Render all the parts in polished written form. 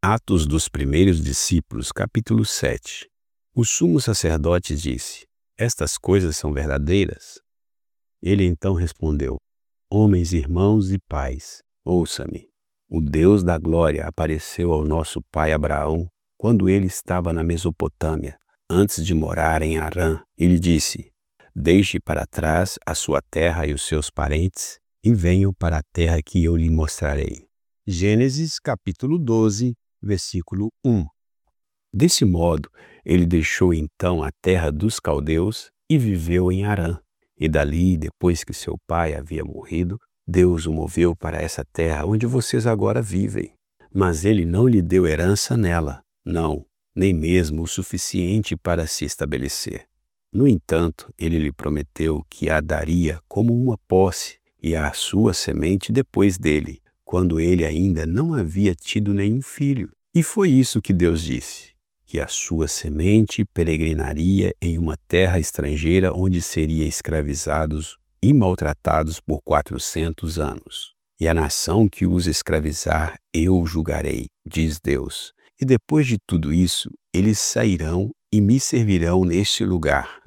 Atos dos Primeiros Discípulos, capítulo 7. O sumo sacerdote disse: Estas coisas são verdadeiras? Ele então respondeu: Homens, irmãos e pais, ouça-me. O Deus da glória apareceu ao nosso pai Abraão quando ele estava na Mesopotâmia, antes de morar em Harã. Ele disse: Deixe para trás a sua terra e os seus parentes e venham para a terra que eu lhe mostrarei. Gênesis capítulo 12, versículo 1. Desse modo, ele deixou então a terra dos caldeus e viveu em Harã. E dali, depois que seu pai havia morrido, Deus o moveu para essa terra onde vocês agora vivem. Mas ele não lhe deu herança nela, não, nem mesmo o suficiente para se estabelecer. No entanto, ele lhe prometeu que a daria como uma posse e à sua semente depois dele, quando ele ainda não havia tido nenhum filho. E foi isso que Deus disse, que a sua semente peregrinaria em uma terra estrangeira onde seria escravizados e maltratados por 400 anos. E a nação que os escravizar eu julgarei, diz Deus. E depois de tudo isso, eles sairão e me servirão neste lugar.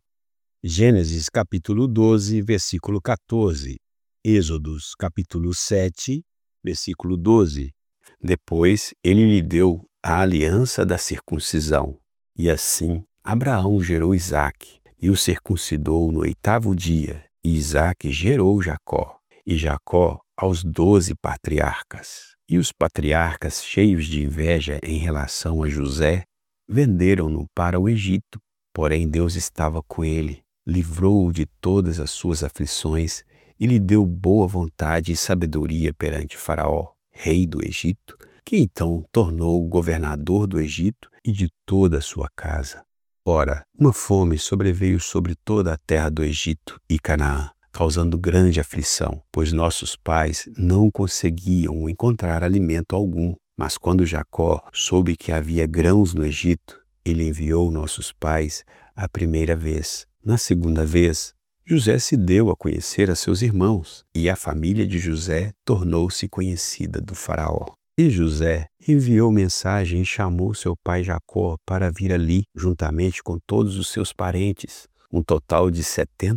Gênesis capítulo 12, versículo 14. Êxodos capítulo 7, versículo 12. Depois ele lhe deu a aliança da circuncisão. E assim Abraão gerou Isaque e o circuncidou no 8º dia. E Isaque gerou Jacó. E Jacó aos 12 patriarcas. E os patriarcas, cheios de inveja em relação a José, venderam-no para o Egito. Porém Deus estava com ele, livrou-o de todas as suas aflições e lhe deu boa vontade e sabedoria perante Faraó, rei do Egito, que então tornou-o governador do Egito e de toda a sua casa. Ora, uma fome sobreveio sobre toda a terra do Egito e Canaã, causando grande aflição, pois nossos pais não conseguiam encontrar alimento algum. Mas quando Jacó soube que havia grãos no Egito, ele enviou nossos pais a primeira vez. Na segunda vez, José se deu a conhecer a seus irmãos, e a família de José tornou-se conhecida do Faraó. E José enviou mensagem e chamou seu pai Jacó para vir ali, juntamente com todos os seus parentes, um total de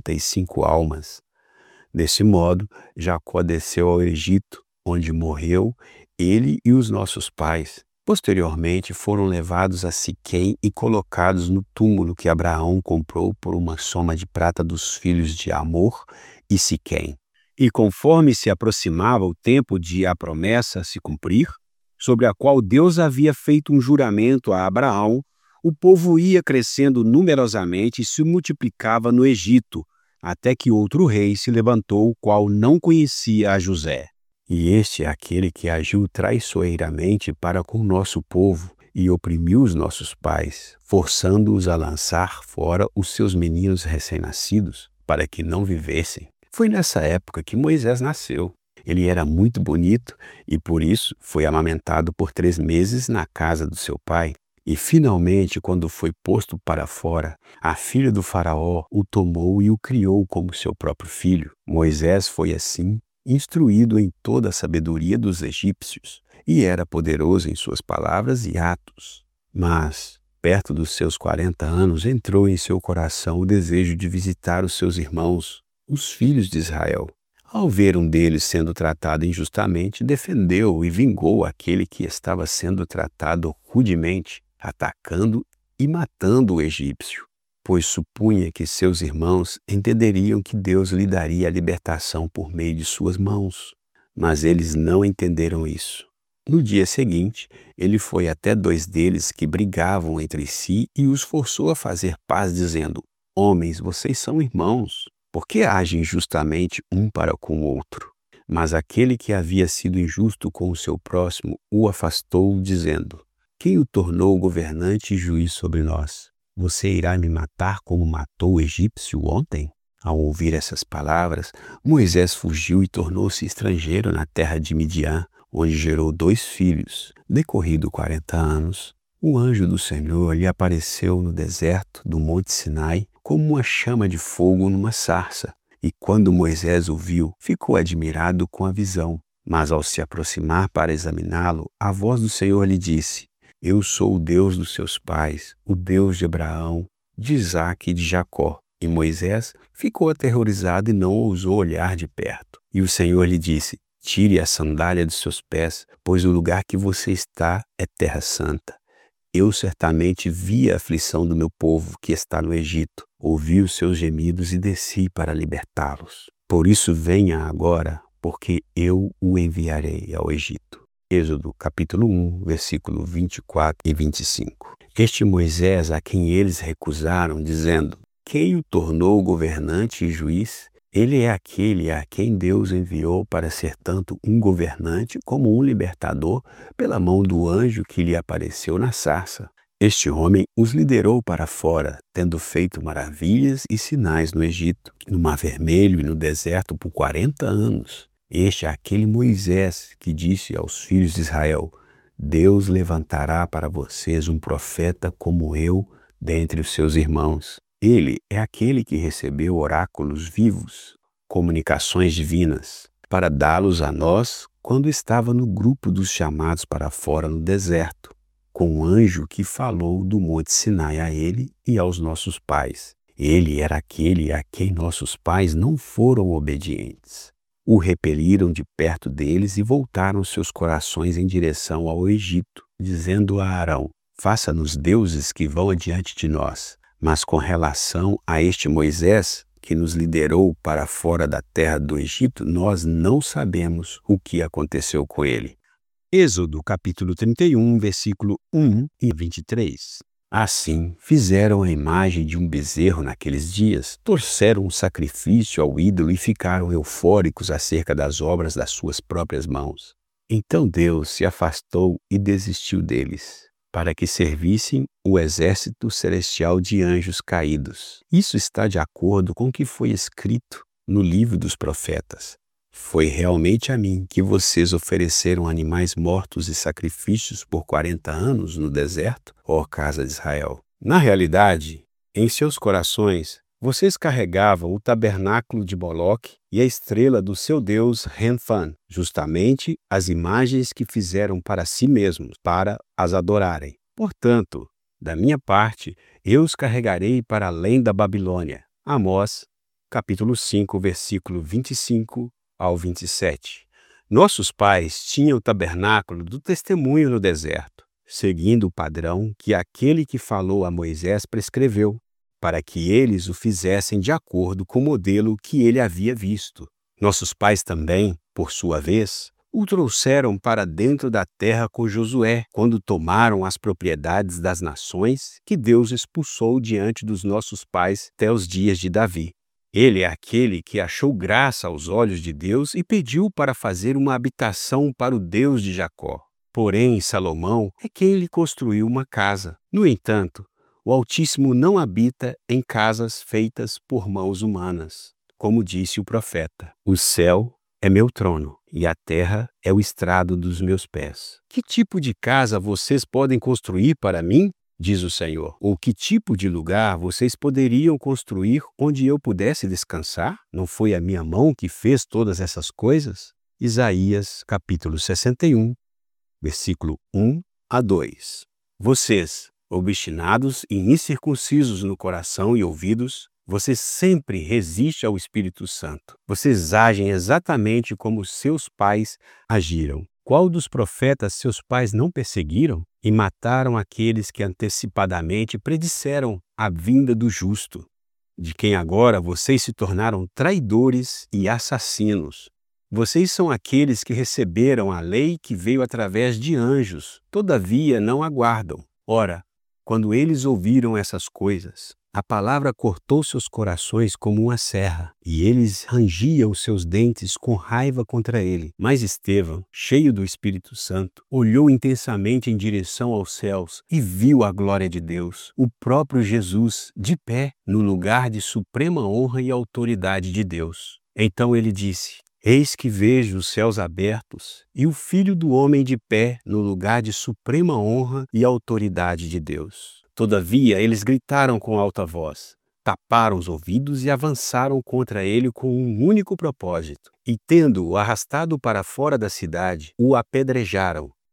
75 almas. Desse modo, Jacó desceu ao Egito, onde morreu ele e os nossos pais. Posteriormente foram levados a Siquém e colocados no túmulo que Abraão comprou por uma soma de prata dos filhos de Amor e Siquém. E conforme se aproximava o tempo de a promessa se cumprir, sobre a qual Deus havia feito um juramento a Abraão, o povo ia crescendo numerosamente e se multiplicava no Egito, até que outro rei se levantou, o qual não conhecia a José. E este é aquele que agiu traiçoeiramente para com o nosso povo e oprimiu os nossos pais, forçando-os a lançar fora os seus meninos recém-nascidos, para que não vivessem. Foi nessa época que Moisés nasceu. Ele era muito bonito e, por isso, foi amamentado por 3 meses na casa do seu pai. E, finalmente, quando foi posto para fora, a filha do faraó o tomou e o criou como seu próprio filho. Moisés foi, assim, instruído em toda a sabedoria dos egípcios, e era poderoso em suas palavras e atos. Mas, perto dos seus 40 anos, entrou em seu coração o desejo de visitar os seus irmãos, os filhos de Israel. Ao ver um deles sendo tratado injustamente, defendeu e vingou aquele que estava sendo tratado rudemente, atacando e matando o egípcio, pois supunha que seus irmãos entenderiam que Deus lhe daria a libertação por meio de suas mãos. Mas eles não entenderam isso. No dia seguinte, ele foi até 2 deles que brigavam entre si e os forçou a fazer paz, dizendo: Homens, vocês são irmãos. Por que agem injustamente um para com o outro? Mas aquele que havia sido injusto com o seu próximo o afastou, dizendo: Quem o tornou governante e juiz sobre nós? Você irá me matar como matou o egípcio ontem? Ao ouvir essas palavras, Moisés fugiu e tornou-se estrangeiro na terra de Midian, onde gerou 2 filhos. Decorrido 40 anos, o anjo do Senhor lhe apareceu no deserto do Monte Sinai como uma chama de fogo numa sarça. E quando Moisés o viu, ficou admirado com a visão. Mas ao se aproximar para examiná-lo, a voz do Senhor lhe disse: Eu sou o Deus dos seus pais, o Deus de Abraão, de Isaque e de Jacó. E Moisés ficou aterrorizado e não ousou olhar de perto. E o Senhor lhe disse: tire a sandália dos seus pés, pois o lugar que você está é terra santa. Eu certamente vi a aflição do meu povo que está no Egito, ouvi os seus gemidos e desci para libertá-los. Por isso venha agora, porque eu o enviarei ao Egito. Êxodo capítulo 1, versículo 24 e 25. Este Moisés a quem eles recusaram, dizendo: quem o tornou governante e juiz? Ele é aquele a quem Deus enviou para ser tanto um governante como um libertador pela mão do anjo que lhe apareceu na sarça. Este homem os liderou para fora, tendo feito maravilhas e sinais no Egito, no Mar Vermelho e no deserto por 40 anos. Este é aquele Moisés que disse aos filhos de Israel: Deus levantará para vocês um profeta como eu dentre os seus irmãos. Ele é aquele que recebeu oráculos vivos, comunicações divinas, para dá-los a nós quando estava no grupo dos chamados para fora no deserto, com o anjo que falou do monte Sinai a ele e aos nossos pais. Ele era aquele a quem nossos pais não foram obedientes. O repeliram de perto deles e voltaram seus corações em direção ao Egito, dizendo a Arão: faça-nos deuses que vão adiante de nós. Mas com relação a este Moisés, que nos liderou para fora da terra do Egito, nós não sabemos o que aconteceu com ele. Êxodo capítulo 31, versículo 1 e 23. Assim, fizeram a imagem de um bezerro naqueles dias, torceram um sacrifício ao ídolo e ficaram eufóricos acerca das obras das suas próprias mãos. Então Deus se afastou e desistiu deles, para que servissem o exército celestial de anjos caídos. Isso está de acordo com o que foi escrito no livro dos profetas. Foi realmente a mim que vocês ofereceram animais mortos e sacrifícios por 40 anos no deserto, ó casa de Israel. Na realidade, em seus corações, vocês carregavam o tabernáculo de Moloque e a estrela do seu deus Renfan, justamente as imagens que fizeram para si mesmos, para as adorarem. Portanto, da minha parte, eu os carregarei para além da Babilônia. Amós, capítulo 5, versículo 25 ao 27. Nossos pais tinham o tabernáculo do testemunho no deserto, seguindo o padrão que aquele que falou a Moisés prescreveu, para que eles o fizessem de acordo com o modelo que ele havia visto. Nossos pais também, por sua vez, o trouxeram para dentro da terra com Josué, quando tomaram as propriedades das nações que Deus expulsou diante dos nossos pais até os dias de Davi. Ele é aquele que achou graça aos olhos de Deus e pediu para fazer uma habitação para o Deus de Jacó. Porém, Salomão é quem lhe construiu uma casa. No entanto, o Altíssimo não habita em casas feitas por mãos humanas. Como disse o profeta: o céu é meu trono e a terra é o estrado dos meus pés. Que tipo de casa vocês podem construir para mim? Diz o Senhor. Ou que tipo de lugar vocês poderiam construir onde eu pudesse descansar? Não foi a minha mão que fez todas essas coisas? Isaías capítulo 61, versículo 1 a 2. Vocês, obstinados e incircuncisos no coração e ouvidos, vocês sempre resistem ao Espírito Santo. Vocês agem exatamente como seus pais agiram. Qual dos profetas seus pais não perseguiram e mataram aqueles que antecipadamente predisseram a vinda do justo, de quem agora vocês se tornaram traidores e assassinos? Vocês são aqueles que receberam a lei que veio através de anjos, todavia não a guardam. Ora, quando eles ouviram essas coisas, a palavra cortou seus corações como uma serra, e eles rangiam seus dentes com raiva contra ele. Mas Estevão, cheio do Espírito Santo, olhou intensamente em direção aos céus e viu a glória de Deus, o próprio Jesus, de pé, no lugar de suprema honra e autoridade de Deus. Então ele disse: Eis que vejo os céus abertos e o Filho do Homem de pé no lugar de suprema honra e autoridade de Deus. Todavia, eles gritaram com alta voz, taparam os ouvidos e avançaram contra ele com um único propósito. E, tendo-o arrastado para fora da cidade, o apedrejaram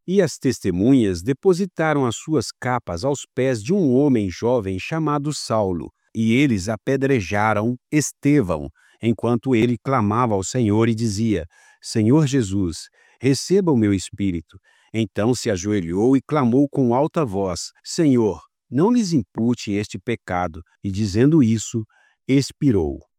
E as testemunhas depositaram as suas capas aos pés de um homem jovem chamado Saulo, e eles apedrejaram Estevão, enquanto ele clamava ao Senhor e dizia: Senhor Jesus, receba o meu espírito. Então se ajoelhou e clamou com alta voz: Senhor, não lhes impute este pecado. E dizendo isso, expirou.